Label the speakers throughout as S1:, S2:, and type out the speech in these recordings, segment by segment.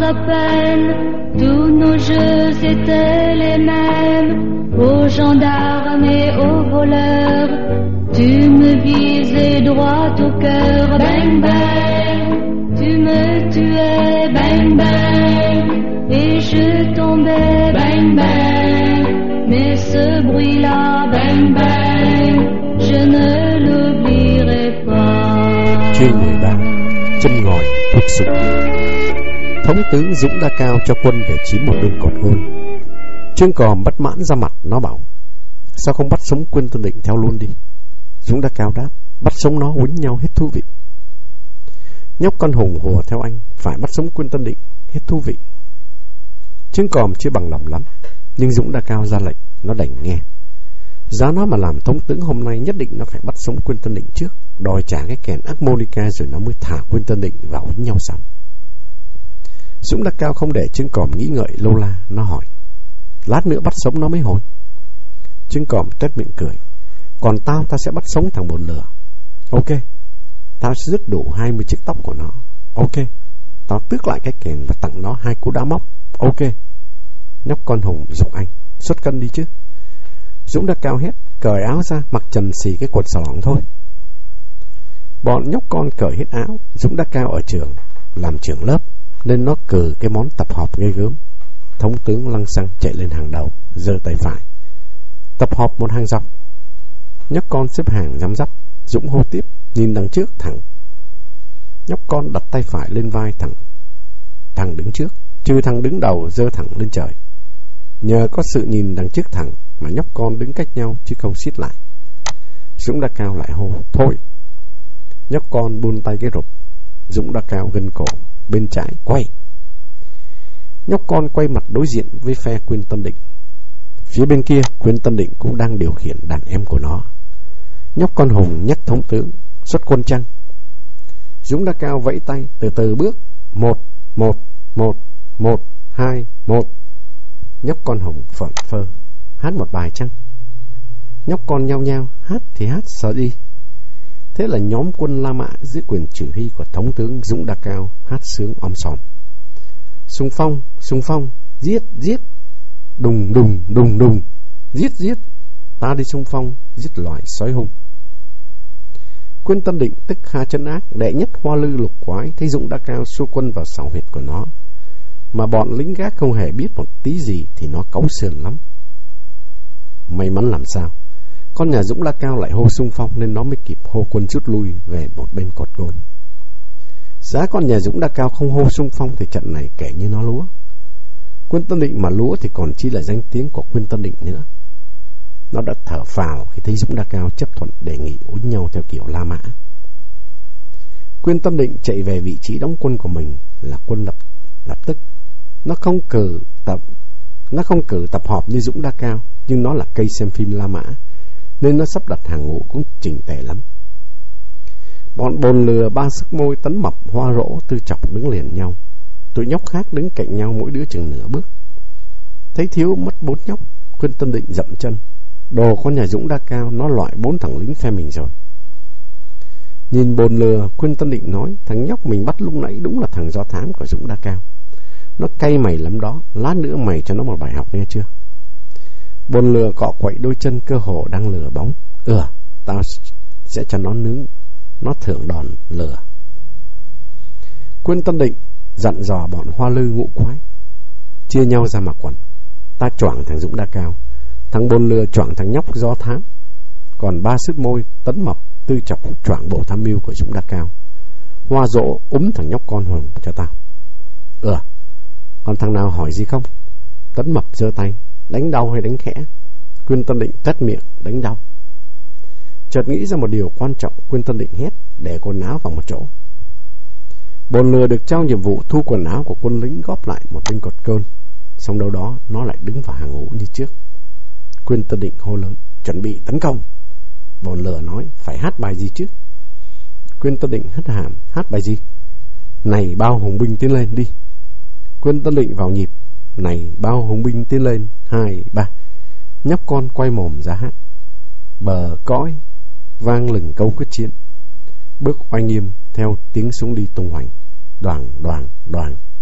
S1: à peine, tous nos jeux étaient les mêmes. Aux gendarmes et aux voleurs, tu me visais droit au cœur. Bang bang, tu me tuais. Bang bang, et je tombais. Bang bang, mais ce bruit-là, bang bang, je ne l'oublierai pas.
S2: Chương 13: Chân ngòi thuốc súng. Thống tướng Dũng Đa Cao cho quân về chiếm một bên cột gôn. Trương Còm bất mãn ra mặt, nó bảo: sao không bắt sống Quân Tân Định theo luôn đi? Dũng Đa Cao đáp: bắt sống nó quýnh nhau hết thú vị. Nhóc con hùng hùa theo anh: phải bắt sống Quân Tân Định, hết thú vị. Trương Còm chưa bằng lòng lắm, nhưng Dũng Đa Cao ra lệnh, nó đành nghe. Giá nó mà làm thống tướng hôm nay nhất định nó phải bắt sống Quân Tân Định trước, đòi trả cái kèn harmonica rồi nó mới thả Quân Tân Định vào quýnh nhau xong. Dũng Đa Cao không để Trương Còm nghĩ ngợi lâu la, nó hỏi: lát nữa bắt sống nó mới hồi. Trương Còm tuét miệng cười: còn tao sẽ bắt sống thằng Bồn Lừa. Ok, tao sẽ dứt đủ 20 chiếc tóc của nó. Ok, tao tước lại cái kèn và tặng nó 2 cú đá móc. Ok. Nhóc con hùng giục anh: xuất cân đi chứ. Dũng Đa Cao hét: cởi áo ra, mặc trần xì cái quần xà lỏng thôi. Bọn nhóc con cởi hết áo. Dũng Đa Cao ở trường làm trưởng lớp nên nó cừ cái món tập họp ghê gớm. Thống tướng lăng xăng chạy lên hàng đầu, giơ tay phải. Tập họp một hàng dọc. Nhóc con xếp hàng răm rắp. Dũng hô tiếp: nhìn đằng trước thẳng. Nhóc con đặt tay phải lên vai thằng đứng trước, trừ thằng đứng đầu giơ thẳng lên trời. Nhờ có sự nhìn đằng trước thẳng mà nhóc con đứng cách nhau chứ không xít lại. Dũng Đa Cao lại hô: thôi. Nhóc con buông tay cái rụp. Dũng Đa Cao gân cổ, bên trái quay. Nhóc con quay mặt đối diện với phe Quyên Tân Định. Phía bên kia Quyên Tân Định cũng đang điều khiển đàn em của nó. Nhóc con hùng nhắc thống tướng: xuất quân chăng? Dũng Đa Cao vẫy tay, từ từ bước. 1, 1, 1, 1, 2, 1. Nhóc con hùng phởn phơ: hát một bài chăng? Nhóc con nhao nhao: hát thì hát, sợ đi. Thế là nhóm quân La Mã dưới quyền chỉ huy của thống tướng Dũng Đa Cao hát sướng om sòm: xung phong, xung phong, giết, giết, đùng, đùng, đùng, đùng, giết, giết, ta đi xung phong, giết loài sói hung. Quân Tân Định tức Kha Chân Ác, đệ nhất Hoa Lư Lục Quái, thấy Dũng Đa Cao xua quân vào xảo huyệt của nó, mà bọn lính gác không hề biết một tí gì thì nó cáu sườn lắm. May mắn làm sao, con nhà Dũng Đa Cao lại hô xung phong nên nó mới kịp hô quân rút lui về một bên cột gôn. Giá con nhà Dũng Đa Cao không hô xung phong thì trận này kể như nó lúa. Quân Tân Định mà lúa thì còn chi là danh tiếng của Quân Tân Định nữa. Nó đã thở phào khi thấy Dũng Đa Cao chấp thuận đề nghị uốn nhau theo kiểu La Mã. Quân Tân Định chạy về vị trí đóng quân của mình là quân lập tức. Nó không cử tập họp như Dũng Đa Cao, nhưng nó là cây xem phim La Mã nên nó sắp đặt hàng ngũ cũng chỉnh tề lắm. Bọn Bồn Lừa, Ba Sức Môi, Tấn Mập, Hoa Rỗ, Tư Chọc đứng liền nhau. Tụi nhóc khác đứng cạnh nhau mỗi đứa chừng nửa bước. Thấy thiếu mất 4 nhóc, Quân Tân Định dậm chân. Đồ con nhà Dũng Đa Cao nó loại 4 thằng lính phe mình rồi. Nhìn Bồn Lừa, Quân Tân Định nói: thằng nhóc mình bắt lúc nãy đúng là thằng do thám của Dũng Đa Cao. Nó cay mày lắm đó, lát nữa mày cho nó một bài học nghe chưa? Bồn Lừa cọ quậy đôi chân cơ hồ đang lừa bóng. Tao sẽ cho nó nướng, nó thưởng đòn lừa. Quân Tân Định dặn dò bọn Hoa Lư Ngũ Quái: chia nhau ra mặc quần. Ta choảng thằng Dũng Đa Cao, thằng Bồn Lừa choảng thằng nhóc do thám, còn Ba Sức Môi, Tấn Mập, Tư Chọc choảng bộ tham mưu của Dũng Đa Cao. Hoa Rỗ thằng nhóc con hùng cho tao. Còn thằng nào hỏi gì không? Tấn Mập giơ tay: đánh đau hay đánh khẽ? Quân Tân Định tét miệng: đánh đau. Chợt nghĩ ra một điều quan trọng, Quân Tân Định hét: để quần áo vào một chỗ. Bồn Lừa được trao nhiệm vụ thu quần áo của quân lính góp lại một bên cột cơn. Xong đâu đó nó lại đứng vào hàng ngũ như trước. Quân Tân Định hô lớn: chuẩn bị tấn công. Bồn Lừa nói: phải hát bài gì chứ? Quân Tân Định hất hàm: hát bài gì? Này bao hùng binh tiến lên đi. Quân Tân Định vào nhịp: này bao hùng binh tiến lên, 2, 3. Nhóc con quay mồm ra hát: bờ cõi vang lừng câu quyết chiến. Bước oai nghiêm theo tiếng súng đi tung hoành, đoàng đoàng đoàng.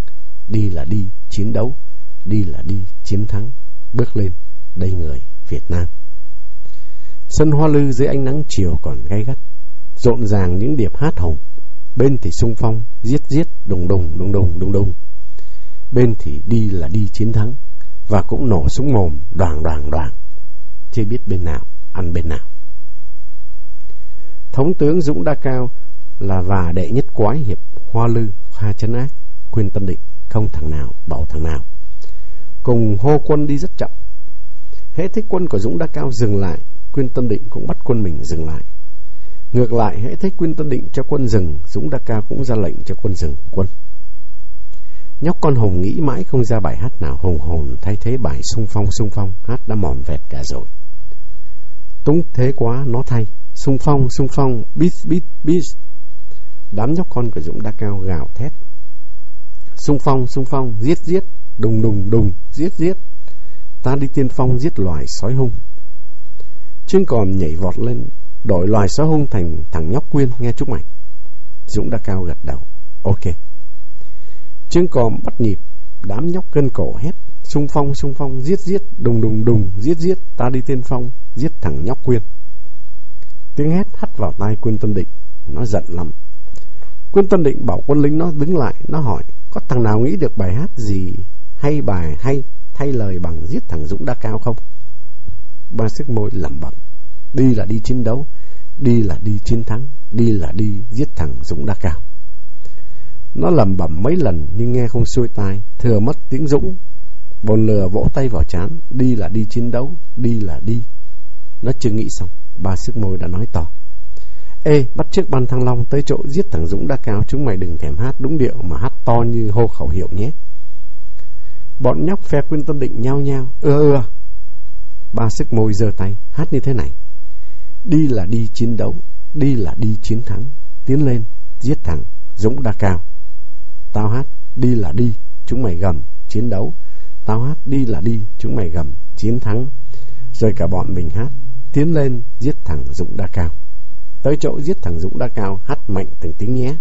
S2: đi là đi chiến đấu, đi là đi chiến thắng, bước lên, đây người Việt Nam. Sân Hoa Lư dưới ánh nắng chiều còn gay gắt, rộn ràng những điệp hát hồng. Bên thì xung phong, giết giết, đùng đùng, đùng đùng, đùng đùng. Bên thì đi là đi chiến thắng, và cũng nổ súng mồm, đoàng đoàng đoàng. Chưa biết bên nào ăn bên nào. Thống tướng Dũng Đa Cao là và đệ nhất quái hiệp Hoa Lư Kha Trấn Ác, Quyên Tân Định không thằng nào bảo thằng nào, cùng hô quân đi rất chậm. Hễ thấy quân của Dũng Đa Cao dừng lại, Quyên Tân Định cũng bắt quân mình dừng lại. Ngược lại, hễ thấy Quyên Tân Định cho quân dừng, Dũng Đa Cao cũng ra lệnh cho quân dừng quân. Nhóc con Hùng nghĩ mãi không ra bài hát nào hùng hồn thay thế bài xung phong, hát đã mòn vẹt cả rồi. Túng thế quá nó thay, xung phong, beat. Đám nhóc con của Dũng Đa Cao gào thét. Xung phong, giết, đùng, giết. Ta đi tiên phong giết loài sói hung. Trương Còm nhảy vọt lên, đổi loài sói hung thành thằng nhóc Quyên nghe chúc mày. Dũng Đa Cao gật đầu, ok. Trương Còm bắt nhịp, đám nhóc cân cổ hét. Xung phong, giết, đùng, giết, ta đi tiên phong giết thằng nhóc Quyên. Tiếng hét hắt vào tai Quyên Tân Định, nó giận lắm. Quyên Tân Định bảo quân lính nó đứng lại, nó hỏi có thằng nào nghĩ được bài hát gì hay bài hay thay lời bằng giết thằng Dũng Đa Cao không? Ba sức môi lẩm bẩm, đi là đi chiến đấu, đi là đi chiến thắng, đi là đi giết thằng Dũng Đa Cao. Nó lẩm bẩm mấy lần nhưng nghe không xuôi tai, thừa mất tiếng Dũng. Bồn lừa vỗ tay vào trán, đi là đi chiến đấu, đi là đi. Nó chưa nghĩ xong, ba sức môi đã nói to, ê, bắt trước Ban Thăng Long tới chỗ giết thằng Dũng Đa Cao, chúng mày đừng thèm hát đúng điệu mà hát to như hô khẩu hiệu nhé. Bọn nhóc phe Quyên Tân Định nhao nhao, ưa. Ba sức môi giơ tay, hát như thế này: đi là đi chiến đấu, đi là đi chiến thắng, tiến lên giết thằng Dũng Đa Cao. Tao hát đi là đi, chúng mày gầm chiến đấu. Tao hát đi là đi, chúng mày gầm chiến thắng. Rồi cả bọn mình hát tiến lên giết thằng Dũng Đa Cao. Tới chỗ giết thằng Dũng Đa Cao hát mạnh từng tiếng nhé.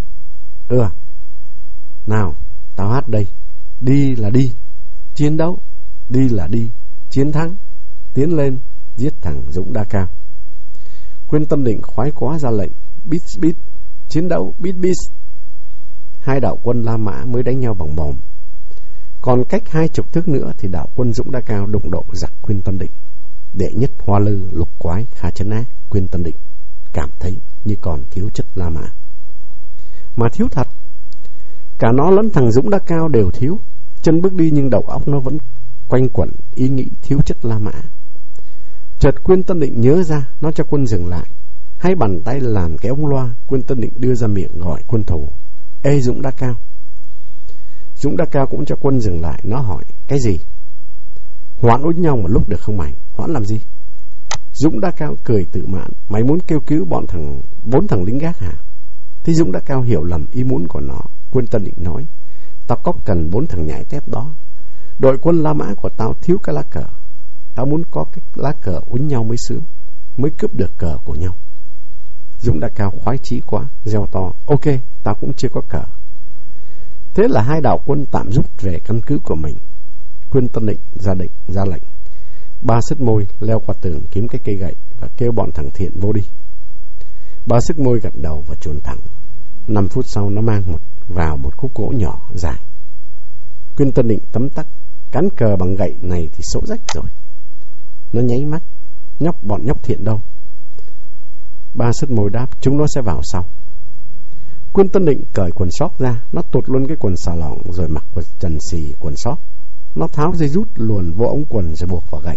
S2: Nào, tao hát đây: đi là đi chiến đấu, đi là đi chiến thắng, tiến lên giết thằng Dũng Đa Cao. Quyên Tân Định khoái quá ra lệnh: beat, chiến đấu, beat. Hai đạo quân La Mã mới đánh nhau bằng mồm. Còn cách 20 thước nữa thì đạo quân Dũng Đa Cao đụng độ giặc Quyên Tân Định. Đệ nhất Hoa Lư lục quái Kha Trấn Ác Quyên Tân Định cảm thấy như còn thiếu chất La Mã. Mà thiếu thật. Cả nó lẫn thằng Dũng Đa Cao đều thiếu. Chân bước đi nhưng đầu óc nó vẫn quanh quẩn ý nghĩ thiếu chất La Mã. Chợt Quyên Tân Định nhớ ra, nó cho quân dừng lại. Hai bàn tay làm cái ống loa, Quyên Tân Định đưa ra miệng gọi quân thù: ê Dũng Đa Cao. Dũng Đa Cao cũng cho quân dừng lại. Nó hỏi: cái gì? Hoãn út nhau một lúc được không mày? Hoãn làm gì? Dũng Đa Cao cười tự mãn: mày muốn kêu cứu bốn thằng lính gác hả? Thế Dũng Đa Cao hiểu lầm ý muốn của nó. Quyên Tân Định nói: tao có cần 4 thằng nhãi tép đó. Đội quân La Mã của tao thiếu cái lá cờ. Tao muốn có cái lá cờ uốn nhau mới sướng, mới cướp được cờ của nhau. Dũng Đa Cao khoái chí quá, reo to: ok, tao cũng chưa có cờ. Thế là hai đạo quân tạm rút về căn cứ của mình. Quyên Tân Định ra lệnh. Ba sức môi leo qua tường kiếm cái cây gậy và kêu bọn thằng Thiện vô đi. Ba sức môi gật đầu và chuồn thẳng. 5 phút sau nó mang vào một khúc gỗ nhỏ dài. Quyên Tân Định tấm tắc: cán cờ bằng gậy này thì xấu rách rồi. Nó nháy mắt: bọn nhóc Thiện đâu? Ba sức môi đáp: chúng nó sẽ vào sau. Quyên Tân Định cởi quần sóc ra. Nó tụt luôn cái quần xà lỏng rồi mặc quần trần xì quần sóc. Nó tháo dây rút luồn vô ống quần rồi buộc vào gậy.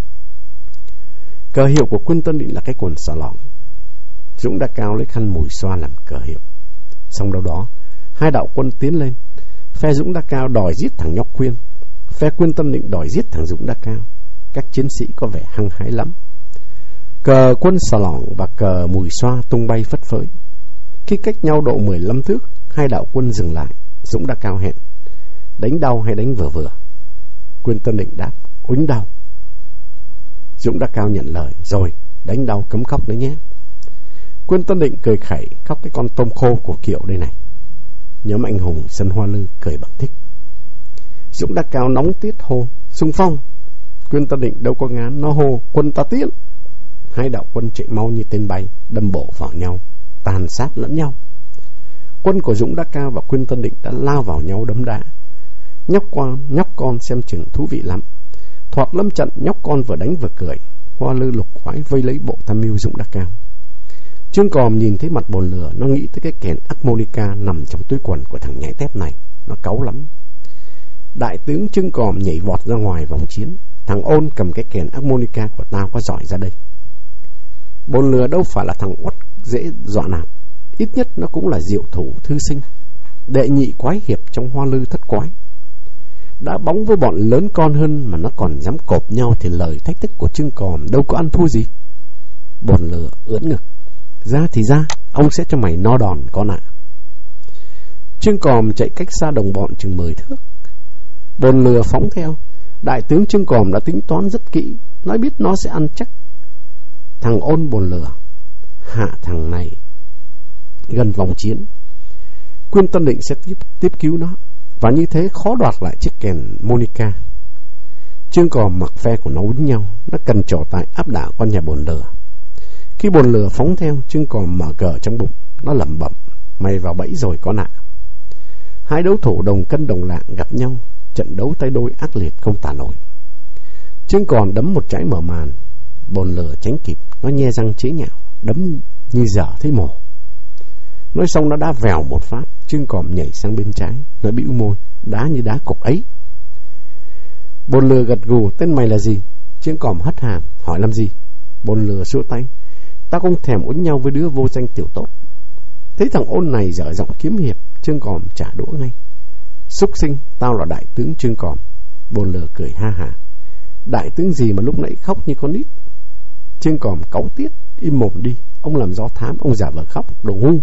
S2: Cờ hiệu của Quyên Tân Định là cái quần xà lỏng. Dũng Đa Cao lấy khăn mùi xoa làm cờ hiệu. Xong đâu đó, hai đạo quân tiến lên. Phe Dũng Đa Cao đòi giết thằng nhóc Quyên, phe Quyên Tân Định đòi giết thằng Dũng Đa Cao. Các chiến sĩ có vẻ hăng hái lắm. Cờ quân xà lỏng và cờ mùi xoa tung bay phất phới. Khi cách nhau độ 15 thước, hai đạo quân dừng lại. Dũng Đa Cao hẹn: đánh đau hay đánh vừa vừa? Quyên Tân Định đáp: uýnh đau. Dũng Đa Cao nhận lời: rồi, đánh đau cấm khóc đấy nhé. Quyên Tân Định cười khẩy khóc cái con tôm khô của Kiệu đây này. Nhóm anh hùng sân Hoa Lư cười bằng thích. Dũng Đa Cao nóng tiết hô xung phong. Quyên Tân Định đâu có ngán, nó hô quân ta tiến. Hai đạo quân chạy mau như tên bay, đâm bộ vào nhau, tàn sát lẫn nhau. Quân của Dũng Đa Cao và Quyên Tân Định đã lao vào nhau đấm đá. Nhóc con xem chừng thú vị lắm. Thoạt lâm trận, nhóc con vừa đánh vừa cười. Hoa Lư Lục Khoái vây lấy bộ tham mưu Dũng Đa Cao. Trương Còm nhìn thấy mặt Bồn Lửa, nó nghĩ tới cái kèn harmonica nằm trong túi quần của thằng nhảy tép này. Nó cáu lắm. Đại tướng Trương Còm nhảy vọt ra ngoài vòng chiến. Thằng Ôn cầm cái kèn harmonica của tao có giỏi ra đây. Bồn Lửa đâu phải là thằng uất dễ dọa nạt, ít nhất nó cũng là diệu thủ thư sinh, đệ nhị quái hiệp trong Hoa Lư thất quái. Đã bóng với bọn lớn con hơn mà nó còn dám cộp nhau thì lời thách thức của Trương Còm đâu có ăn thua gì. Bồn Lửa ưỡn ngực, ra thì ra, ông sẽ cho mày no đòn con ạ. Trương Còm chạy cách xa đồng bọn chừng 10 thước. Bồn Lửa phóng theo. Đại tướng Trương Còm đã tính toán rất kỹ, nói biết nó sẽ ăn chắc. Thằng Ôn Bồn Lửa hạ thằng này gần vòng chiến. Quyên Tân Định sẽ tiếp cứu nó, và như thế khó đoạt lại chiếc kèn Monica. Trương Còm mặc phe của nó quýnh nhau, nó cần trổ tài áp đảo con nhà Bồn Lửa. Khi Bồn Lửa phóng theo, Trương Còm mở cờ trong bụng, nó lẩm bẩm: mày vào bẫy rồi con ạ. Hai đấu thủ đồng cân đồng lạng gặp nhau, trận đấu tay đôi ác liệt không tả nổi. Trương Còm đấm một trái mở màn, Bồn Lửa tránh kịp, nó nhe răng chế nhạo, đấm như dở thấy mổ. Nói xong nó đá vèo một phát. Trương Còm nhảy sang bên trái, nó bĩu môi: đá như đá cục ấy. Bồn Lửa gật gù: tên mày là gì? Trương Còm hất hàm: hỏi làm gì? Bồn Lửa xua tay: tao không thèm uốn nhau với đứa vô danh tiểu tốt. Thấy thằng Ôn này dở giọng kiếm hiệp, Trương Còm trả đũa ngay: xúc sinh, tao là đại tướng Trương Còm. Bồn Lửa cười ha hả: đại tướng gì mà lúc nãy khóc như con nít? Trương Còm cáu tiết: im mồm đi, ông làm do thám, ông giả vờ khóc, đồ ngu.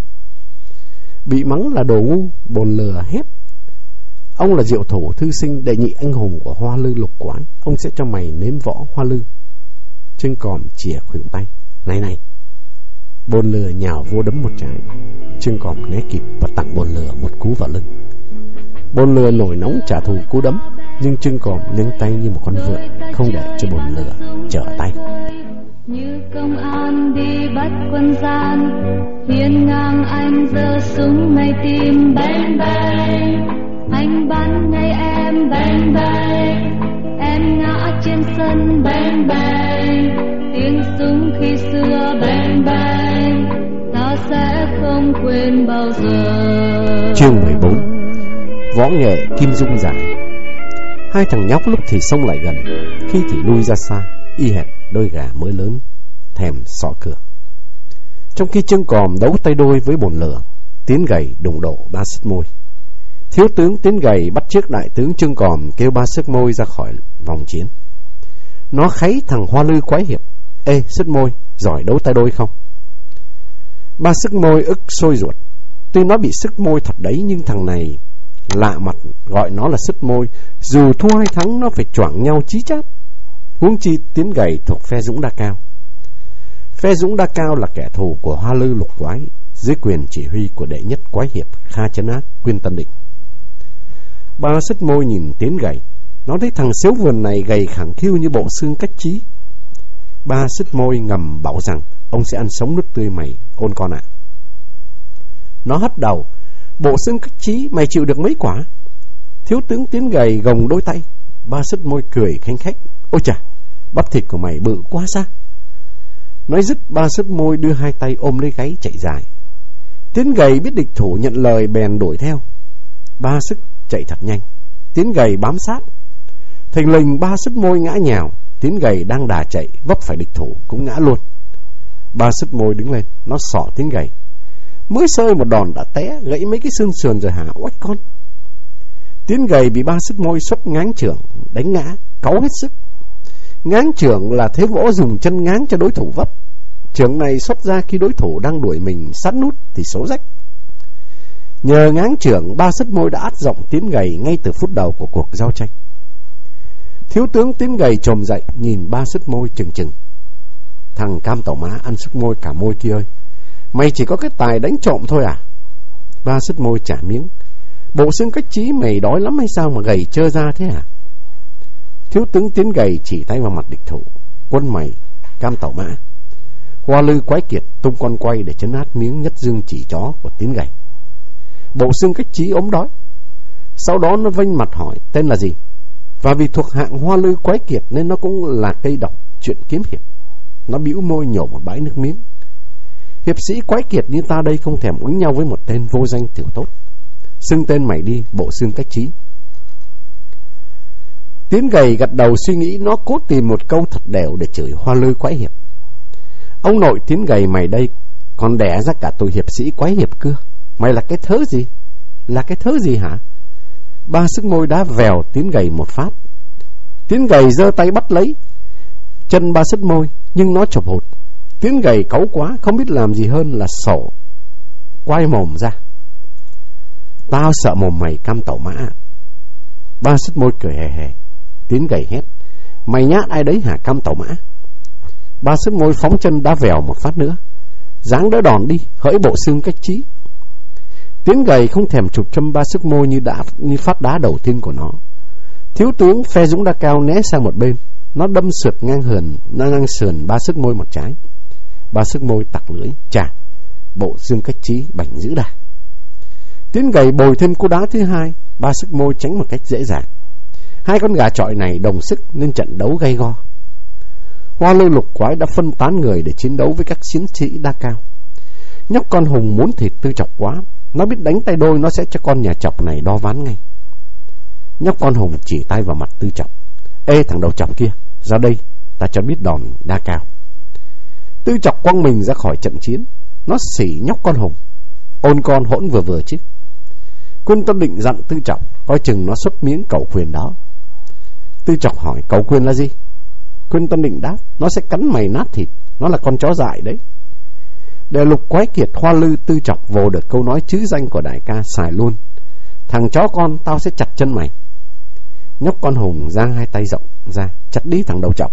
S2: Bị mắng là đồ ngu, Bồn Lửa hét: ông là diệu thủ thư sinh, đệ nhị anh hùng của Hoa Lư Lục Quái, ông sẽ cho mày nếm võ Hoa Lư. Trương Còm chìa khuỷu tay: này. Bồn Lửa nhào vô đấm một trái. Trương Còm né kịp và tặng Bồn Lửa một cú vào lưng. Bồn Lửa nổi nóng trả thù cú đấm, nhưng Trương Còm nâng tay như một con vượn, không để cho Bồn Lửa trở tay.
S1: Như công an đi bắt quân gian, hiên ngang anh giơ súng ngay tim. Bang bang, anh bắn ngay em. Bang bang, em ngã trên sân. Bang bang, tiếng súng khi xưa. Bang bang, ta sẽ không quên bao giờ.
S2: Chương 14. Võ nghệ Kim Dung Giải. Hai thằng nhóc lúc thì xông lại gần, khi thì lui ra xa, y hệt đôi gà mới lớn thèm sọ cửa. Trong khi Trương Còm đấu tay đôi với Bồn Lửa, Tiến Gầy đụng độ Ba Sức Môi. Thiếu tướng Tiến Gầy bắt chước đại tướng Trương Còm kêu Ba Sức Môi ra khỏi vòng chiến. Nó kháy thằng Hoa Lư quái hiệp: ê Sức Môi, giỏi đấu tay đôi không? Ba Sức Môi ức sôi ruột. Tuy nó bị sức môi thật đấy, nhưng thằng này lạ mặt gọi nó là Sức Môi, dù thua hay thắng nó phải choảng nhau chí chát. Huống chi Tiến Gầy thuộc phe Dũng Đa Cao. Phe Dũng Đa Cao là kẻ thù của Hoa Lư Lục Quái, dưới quyền chỉ huy của đệ nhất quái hiệp Kha Trấn Ác, Quyên Tân Định. Ba Sức Môi nhìn Tiến Gầy, nó thấy thằng xếu vườn này gầy khẳng khiu như bộ xương cách chí. Ba Sức Môi ngầm bảo rằng ông sẽ ăn sống nước tươi mày, Ôn con ạ. Nó hất đầu: bộ xương cách chí, mày chịu được mấy quả? Thiếu tướng Tiến Gầy gồng đôi tay. Ba Sức Môi cười khanh khách: ôi chà, bắp thịt của mày bự quá sao? Nói dứt, Ba Sức Môi đưa hai tay ôm lấy gáy chạy dài. Tiến Gầy biết địch thủ nhận lời bèn đuổi theo. Ba Sức chạy thật nhanh, Tiến Gầy bám sát. Thình lình Ba Sức Môi ngã nhào. Tiến Gầy đang đà chạy vấp phải địch thủ cũng ngã luôn. Ba Sức Môi đứng lên, nó xỏ Tiến Gầy: mới sơi một đòn đã té gãy mấy cái xương sườn rồi hả oách con? Tiến Gầy bị Ba Sức Môi xuất ngáng chưởng đánh ngã, cáu hết sức. Ngáng chưởng là thế võ dùng chân ngáng cho đối thủ vấp. Chưởng này xuất ra khi đối thủ đang đuổi mình sát nút thì số rách. Nhờ ngáng chưởng, Ba Sức Môi đã át giọng Tiến Gầy ngay từ phút đầu của cuộc giao tranh. Thiếu tướng Tiến Gầy trồm dậy nhìn Ba Sức Môi chừng chừng: thằng cam tàu má ăn sức môi cả môi kia ơi, mày chỉ có cái tài đánh trộm thôi à? Ba Sức Môi trả miếng: Bộ xương cách trí, mày đói lắm hay sao mà gầy trơ ra thế hả? Thiếu tướng Tiến gầy chỉ tay vào mặt địch thủ. Quân mày cam tẩu mã. Hoa Lư quái kiệt tung con quay để trấn át miếng nhất dương chỉ chó của Tiến gầy. Bộ xương cách trí ốm đói. Sau đó nó vênh mặt hỏi tên là gì. Và vì thuộc hạng Hoa Lư quái kiệt nên nó cũng là cây độc chuyện kiếm hiệp. Nó bĩu môi nhổ một bãi nước miếng. Hiệp sĩ quái kiệt như ta đây không thèm uýnh nhau với một tên vô danh tiểu tốt. Xưng tên mày đi, bộ xương cách trí. Tiến gầy gật đầu suy nghĩ. Nó cố tìm một câu thật đều để chửi Hoa Lư quái hiệp. Ông nội Tiến gầy mày đây còn đẻ ra cả tụi hiệp sĩ quái hiệp cưa. Mày là cái thớ gì? Là cái thớ gì hả? Ba sức môi đá vèo Tiến gầy một phát. Tiến gầy giơ tay bắt lấy chân ba sức môi, nhưng nó chộp hụt. Tiến gầy cáu quá, không biết làm gì hơn là sổ quay mồm ra. Tao sợ mồm mày cam tẩu mã. Ba sức môi cười hề hề. Tiến gầy hét. Mày nhát ai đấy hả cam tẩu mã? Ba sức môi phóng chân đá vèo một phát nữa. Dáng đỡ đòn đi, hỡi bộ xương cách trí. Tiến gầy không thèm chụp châm ba sức môi như phát đá đầu tiên của nó. Thiếu tướng phe Dũng Đa Cao né sang một bên. Nó đâm sượt ngang sườn ba sức môi một trái. Ba sức môi tặc lưỡi. Chà, bộ xương cách trí bảnh dữ đà. Tiến gầy bồi thêm cú đá thứ hai. Ba sức môi tránh một cách dễ dàng. Hai con gà chọi này đồng sức nên trận đấu gay go. Hoa Lư lục quái đã phân tán người để chiến đấu với các chiến sĩ Đa Cao. Nhóc con Hùng muốn thịt Tư Chọc quá. Nó biết đánh tay đôi nó sẽ cho con nhà Chọc này đo ván ngay. Nhóc con Hùng chỉ tay vào mặt Tư Chọc. Ê thằng đầu chọc kia, ra đây, ta cho biết đòn Đa Cao. Tư Chọc quăng mình ra khỏi trận chiến. Nó xỉ nhóc con Hùng. Ôn con hỗn vừa chứ. Quân Tân Định dặn Tư Chọc coi chừng nó xuất miếng cẩu quyền đó. Tư Chọc hỏi cẩu quyền là gì? Quân Tân Định đáp, nó sẽ cắn mày nát thịt. Nó là con chó dại đấy. Để lục quái kiệt Hoa Lư, Tư Chọc vồ được câu nói trứ danh của đại ca, xài luôn. Thằng chó con, tao sẽ chặt chân mày. Nhóc con Hùng giang hai tay rộng ra, chặt đi thằng đầu chọc.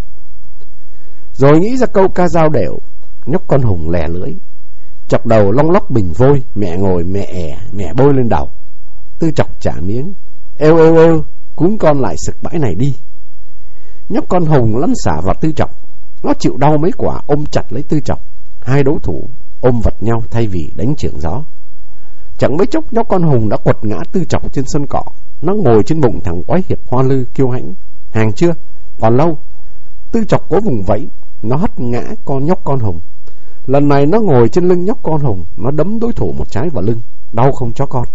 S2: Rồi nghĩ ra câu ca dao đều. Nhóc con Hùng lè lưỡi, chọc đầu long lóc bình vôi. Mẹ ngồi mẹ bôi lên đầu. Tư Chọc trả miếng. Êu, cún con lại sực bãi này đi. Nhóc con Hùng lăn xả vào Tư Chọc. Nó chịu đau mấy quả ôm chặt lấy Tư Chọc. Hai đấu thủ ôm vật nhau thay vì đánh chưởng gió. Chẳng mấy chốc nhóc con Hùng đã quật ngã Tư Chọc trên sân cỏ. Nó ngồi trên bụng thằng quái hiệp Hoa Lư kiêu hãnh. Hàng chưa, còn lâu. Tư Chọc cố vùng vẫy. Nó hất ngã nhóc con Hùng. Lần này nó ngồi trên lưng nhóc con Hùng. Nó đấm đối thủ một trái vào lưng. Đau không chó con?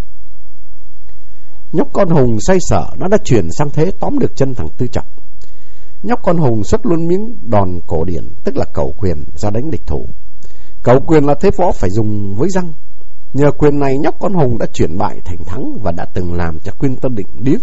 S2: Nhóc con Hùng say sở. Nó đã chuyển sang thế tóm được chân thằng Tư Chọc. Nhóc con Hùng xuất luôn miếng đòn cổ điển, tức là cẩu quyền, ra đánh địch thủ. Cẩu quyền là thế võ phải dùng với răng. Nhờ quyền này nhóc con Hùng đã chuyển bại thành thắng và đã từng làm cho Quân Tân Định điếc.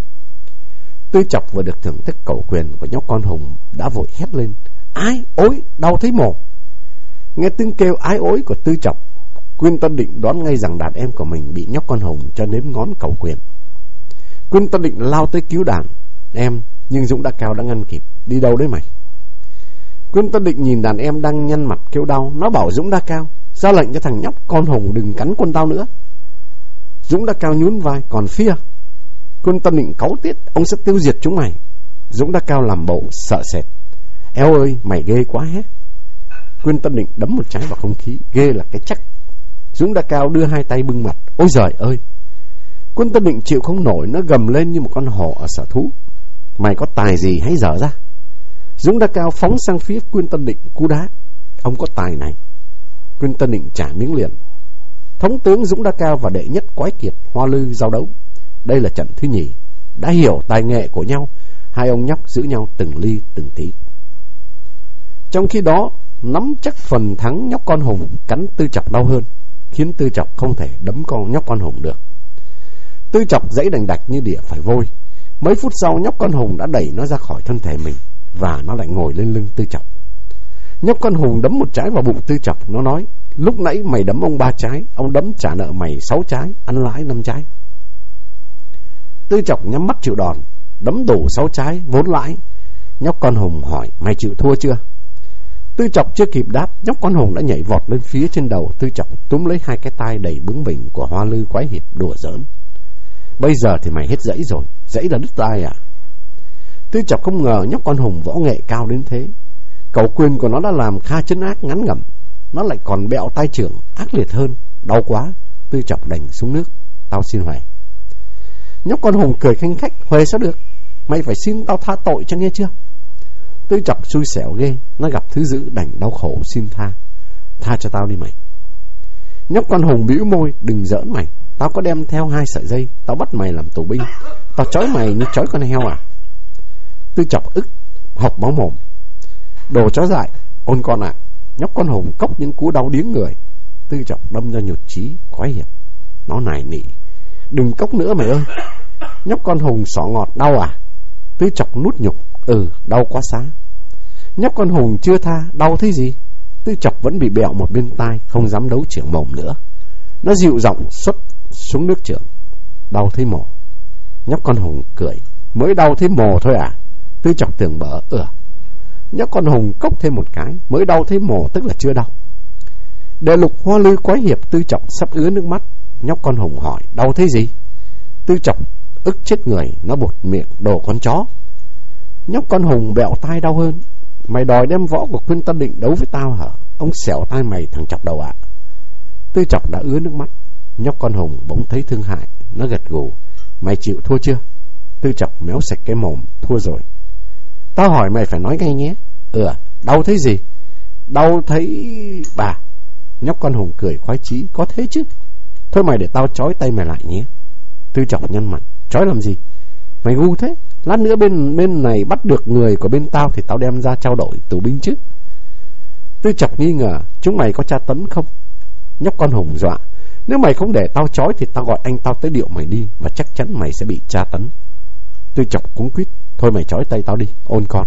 S2: Tư Chọc vừa được thưởng thức cẩu quyền của nhóc con Hùng đã vội hét lên. Ái ối, đau thấy mồ. Nghe tiếng kêu ái ối của Tư Chọc, Quân Tân Định đoán ngay rằng đàn em của mình bị nhóc con Hùng cho nếm ngón cẩu quyền. Quân Tân Định lao tới cứu đàn em, nhưng Dũng Đa Cao đã ngăn kịp. Đi đâu đấy mày? Quân Tân Định nhìn đàn em đang nhăn mặt kêu đau. Nó bảo Dũng Đa Cao ra lệnh cho thằng nhóc con Hùng đừng cắn quân tao nữa. Dũng Đa Cao nhún vai. Còn Phia? Quân Tân Định cáu tiết. Ông sẽ tiêu diệt chúng mày. Dũng Đa Cao làm bộ sợ sệt. Eo ơi, mày ghê quá hé. Quân Tân Định đấm một trái vào không khí. Ghê là cái chắc. Dũng Đa Cao đưa hai tay bưng mặt. Ôi giời ơi. Quân Tân Định chịu không nổi. Nó gầm lên như một con hổ ở sở thú. Mày có tài gì hãy dở ra. Dũng Đa Cao phóng sang phía Quân Tân Định cú đá. Ông có tài này. Quân Tân Định trả miếng liền. Thống tướng Dũng Đa Cao và đệ nhất quái kiệt Hoa Lư giao đấu. Đây là trận thứ nhì. Đã hiểu tài nghệ của nhau, hai ông nhóc giữ nhau từng ly từng tí. Trong khi đó, nắm chắc phần thắng nhóc con Hùng cắn Tư Chọc đau hơn, khiến Tư Chọc không thể đấm con nhóc con Hùng được. Tư Chọc giãy đành đạch như đỉa phải vôi. Mấy phút sau nhóc con Hùng đã đẩy nó ra khỏi thân thể mình, và nó lại ngồi lên lưng Tư Chọc. Nhóc con Hùng đấm một trái vào bụng Tư Chọc. Nó nói, lúc nãy mày đấm ông 3 trái, ông đấm trả nợ mày 6 trái, ăn lãi 5 trái. Tư Chọc nhắm mắt chịu đòn, đấm đủ 6 trái vốn lãi. Nhóc con Hùng hỏi, mày chịu thua chưa? Tư Chọc chưa kịp đáp, nhóc con Hùng đã nhảy vọt lên phía trên đầu Tư Chọc, túm lấy hai cái tai đầy bướng bỉnh của Hoa Lư quái hiệp đùa giỡn. Bây giờ thì mày hết dãy rồi. Dãy là đứt tai à? Tư Chọc không ngờ nhóc con Hùng võ nghệ cao đến thế. Cầu quyền của nó đã làm Kha Chấn Ác ngắn ngẩm, nó lại còn bẹo tay trưởng ác liệt hơn. Đau quá, Tư Chọc đành xuống nước. Tao xin Huệ. Nhóc con Hùng cười khanh khách. Huệ sao được? Mày phải xin tao tha tội cho nghe chưa? Tư Chọc xui xẻo ghê, nó gặp thứ dữ đành đau khổ xin tha. Tha cho tao đi mày. Nhóc con Hùng bĩu môi. Đừng giỡn mày, tao có đem theo 2 sợi dây. Tao bắt mày làm tù binh. Tao trói mày như trói con heo à? Tư Chọc ức hộc máu mồm. Đồ chó dại, ôn con ạ. Nhóc con Hùng cốc những cú đau điếng người. Tư Chọc đâm ra nhụt chí quái hiệp. Nó nài nỉ. Đừng cốc nữa mày ơi. Nhóc con Hùng xỏ ngọt. Đau à? Tư Chọc nút nhục. Đau quá xá. Nhóc con Hùng chưa tha. Đau thế gì? Tư Chọc vẫn bị bẹo một bên tai, không dám đấu trưởng mồm nữa. Nó dịu giọng xuất xuống nước trưởng. Đau thấy mồ. Nhóc con Hùng cười. Mới đau thấy mồ thôi à? Tư Chọc tưởng bở. Nhóc con Hùng cốc thêm một cái. Mới đau thấy mồ tức là chưa đau. Đề lục hoa lư quái hiệp. Tư Chọc sắp ứa nước mắt. Nhóc con Hùng hỏi. Đau thế gì? Tư Chọc ức chết người. Nó bột miệng. Đồ con chó. Nhóc con Hùng bẹo tai đau hơn. Mày đòi đem võ của Khuynh Tân Định đấu với tao hả? Ông xẻo tai mày thằng Chọc đầu ạ. Tư Chọc đã ứa nước mắt. Nhóc con Hùng bỗng thấy thương hại. Nó gật gù. Mày chịu thua chưa? Tư Chọc méo sạch cái mồm. Thua rồi. Tao hỏi mày phải nói ngay nhé. Đau thấy gì? Đau thấy bà. Nhóc con Hùng cười khoái chí. Có thế chứ. Thôi mày để tao trói tay mày lại nhé. Tư Chọc nhăn mặt. Trói làm gì? Mày ngu thế. Lát nữa bên này bắt được người của bên tao thì tao đem ra trao đổi tù binh chứ. Tư Chọc nghi ngờ. Chúng mày có tra tấn không? Nhóc con Hùng dọa. Nếu mày không để tao trói thì tao gọi anh tao tới điệu mày đi, và chắc chắn mày sẽ bị tra tấn. Tư Chọc cuống quýt. Thôi mày trói tay tao đi, ôn con.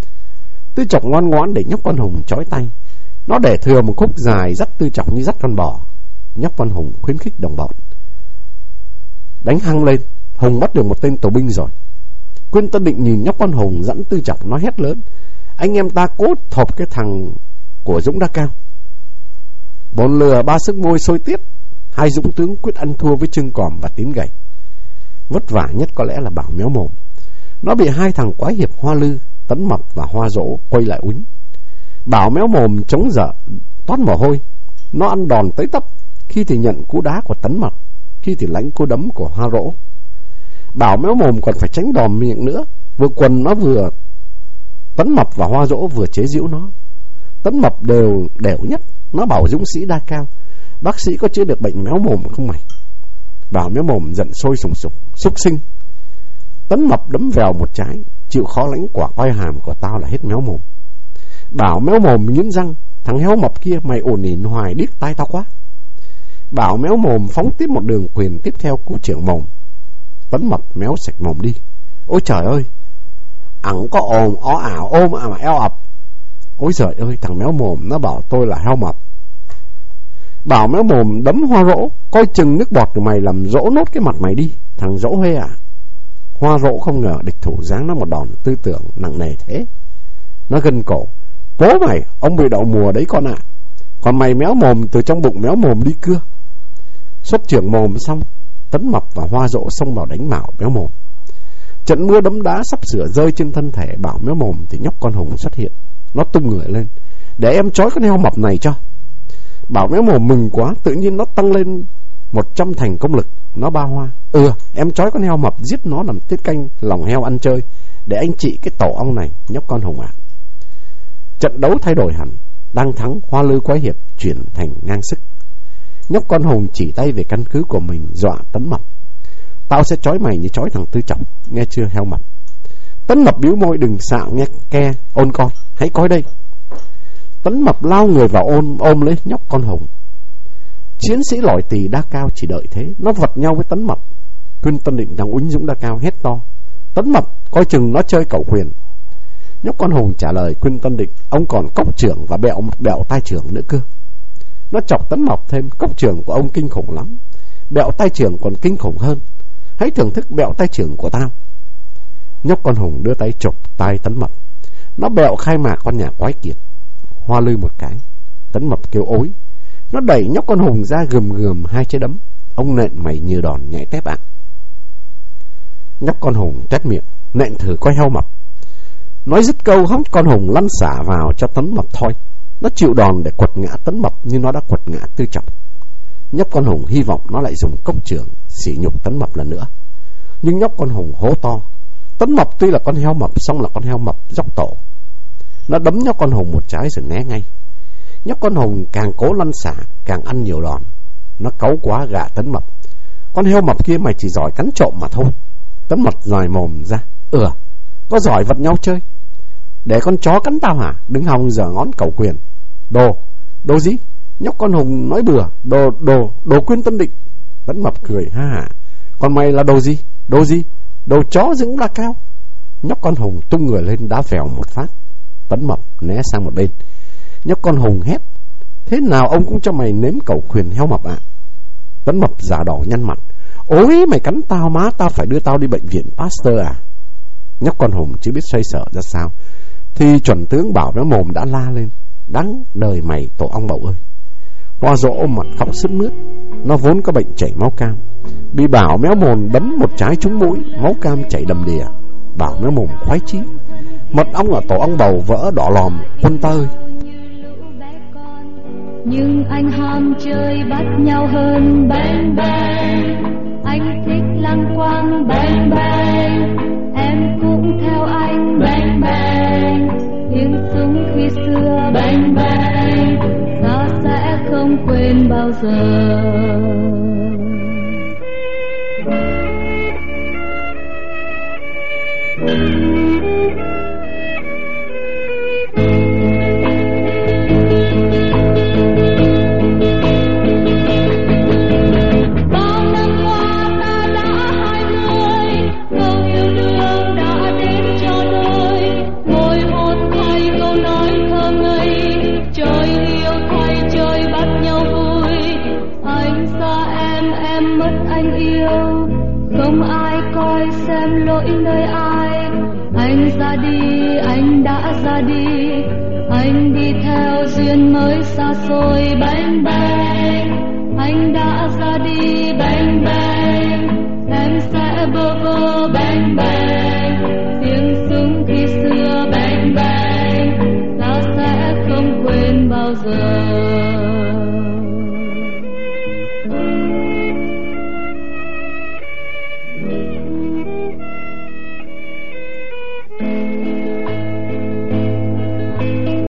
S2: Tư Chọc ngoan ngoãn để nhóc con Hùng trói tay. Nó để thừa một khúc dài dắt Tư Chọc như dắt con bò. Nhóc con Hùng khuyến khích đồng bọn. Đánh hăng lên. Hùng bắt được một tên tù binh rồi. Khuynh Tân Định nhìn nhóc con Hùng dẫn Tư Chọc, nó hét lớn. Anh em ta cố thộp cái thằng của Dũng Đa Cao. 4 lừa 3 sức môi sôi tiết. 2 dũng tướng quyết ăn thua với Trương Còm và Tín Gầy. Vất vả nhất có lẽ là Bảo Méo Mồm. Nó bị 2 thằng quái hiệp Hoa Lư, Tấn Mập và Hoa Dỗ quay lại uýnh. Bảo Méo Mồm chống dở toát mồ hôi. Nó ăn đòn tới tấp. Khi thì nhận cú đá của Tấn Mập, khi thì lãnh cú đấm của Hoa Dỗ. Bảo Méo Mồm còn phải tránh đòn miệng nữa. Vừa quần nó vừa Tấn Mập và Hoa Dỗ vừa chế giễu nó. Tấn Mập đều nhất. Nó bảo dũng sĩ Đa Cao, bác sĩ có chữa được bệnh méo mồm không mày? Bảo Méo Mồm giận sôi sùng sục. Xúc sinh. Tấn Mập đấm vào một trái. Chịu khó lãnh quả quai hàm của tao là hết méo mồm. Bảo Méo Mồm nghiến răng. Thằng heo mập kia mày ồn ỉn hoài điếc tai tao quá. Bảo Méo Mồm phóng tiếp một đường quyền tiếp theo cú trưởng mồm. Tấn Mập méo sạch mồm đi. Ôi trời ơi, ẵng có ồn ó ảo ôm mà eo ập. Ôi trời ơi, thằng méo mồm nó bảo tôi là heo mập. Bảo Méo Mồm đấm Hoa Dỗ. Coi chừng nước bọt của mày làm rỗ nốt cái mặt mày đi, thằng Dỗ Huê à. Hoa Dỗ không ngờ địch thủ giáng nó một đòn tư tưởng nặng nề thế. Nó gân cổ. Bố mày, ông bị đậu mùa đấy con ạ. Còn mày Méo Mồm từ trong bụng Méo Mồm đi cưa. Xuất trưởng mồm xong, Tấn Mập và Hoa Dỗ xông vào đánh Bảo Méo Mồm. Trận mưa đấm đá sắp sửa rơi trên thân thể Bảo Méo Mồm thì nhóc con Hùng xuất hiện. Nó tung người lên. Để em trói con heo mập này cho. Bảo Méo Mồm mừng quá. Tự nhiên nó tăng lên 100 thành công lực. Nó ba hoa. Em trói con heo mập, giết nó làm tiết canh lòng heo ăn chơi, để anh trị cái tổ ong này, nhóc con Hùng ạ. Trận đấu thay đổi hẳn. Đang thắng, Hoa Lư quái hiệp chuyển thành ngang sức. Nhóc con Hùng chỉ tay về căn cứ của mình, dọa Tấn Mập. Tao sẽ trói mày như trói thằng Tư Chọc, nghe chưa heo mập? Tấn Mập bĩu môi. Đừng xạo nghe ke, ôn con, hãy coi đây. Tấn Mập lao người vào ôm lấy nhóc con Hùng. Chiến sĩ lỏi tỳ Đa Cao chỉ đợi thế. Nó vật nhau với Tấn Mập. Khuynh Tân Định đang uýnh dũng Đa Cao hét to. Tấn Mập, coi chừng nó chơi cẩu quyền. Nhóc con Hùng trả lời Khuynh Tân Định. Ông còn cốc trưởng và bẹo tai trưởng nữa cơ. Nó chọc Tấn Mập thêm. Cốc trưởng của ông kinh khủng lắm, bẹo tai trưởng còn kinh khủng hơn. Hãy thưởng thức bẹo tai trưởng của tao. Nhóc con Hùng đưa tay chụp tai Tấn Mập. Nó bẹo khai mạc con nhà quái kiệt. Hoa Lư một cái. Tấn Mập kêu ối. Nó đẩy nhóc con Hùng ra gườm 2 trái đấm. Ông nện mày như đòn nhảy tép ạ. Nhóc con Hùng tét miệng, nện thử coi heo mập. Nói dứt câu, hóc con Hùng lăn xả vào cho Tấn Mập thôi. Nó chịu đòn để quật ngã Tấn Mập như nó đã quật ngã Tư Trọng. Nhóc con Hùng hy vọng nó lại dùng cốc chưởng sỉ nhục Tấn Mập lần nữa. Nhưng nhóc con Hùng hố to. Tấn Mập tuy là con heo mập, song là con heo mập dốc tổ. Nó đấm nhóc con Hùng một trái rồi né ngay. Nhóc con Hùng càng cố lăn xả, càng ăn nhiều đòn. Nó cáu quá gạ Tấn Mập. Con heo mập kia mày chỉ giỏi cắn trộm mà thôi. Tấn Mập giòi mồm ra. Có giỏi vật nhau chơi. Để con chó cắn tao hả? Đứng hòng giở ngón cẩu quyền. Đồ gì? Nhóc con Hùng nói bừa. Đồ Quyên Tân Định. Tấn Mập cười ha hả. Còn mày là đồ gì? Đồ chó dưỡng đa cao. Nhóc con Hùng tung người lên đá vèo một phát. Tấn Mập né sang một bên. Nhóc con Hùng hét. Thế nào ông cũng cho mày nếm cẩu quyền heo mập ạ? Tấn Mập giả đỏ nhăn mặt. Ôi mày cắn tao má, tao phải đưa tao đi bệnh viện Pasteur à? Nhóc con Hùng chưa biết xoay sở ra sao thì chuẩn tướng Bảo Méo Mồm đã la lên. Đáng đời mày tổ ong bầu ơi. Hoa Dỗ ôm mặt khóc sướt mướt. Nó vốn có bệnh chảy máu cam, bị Bảo Méo Mồm đấm một trái trúng mũi, máu cam chảy đầm đìa. Bảo Méo Mồm khoái chí. Mật ong ở tổ ong bầu vỡ đỏ lòm. Quân ta ơi.
S1: Nhưng anh ham chơi bắt nhau hơn. Bang bang. Anh thích lăng quang. Bang bang. Em cũng theo anh. Bang bang. Tiếng súng khi xưa. Bang bang. Ta sẽ không quên bao giờ. Không ai coi xem lỗi nơi ai. Anh ra đi, anh đã ra đi. Anh đi theo duyên mới xa xôi. Bang bang. Anh đã ra đi.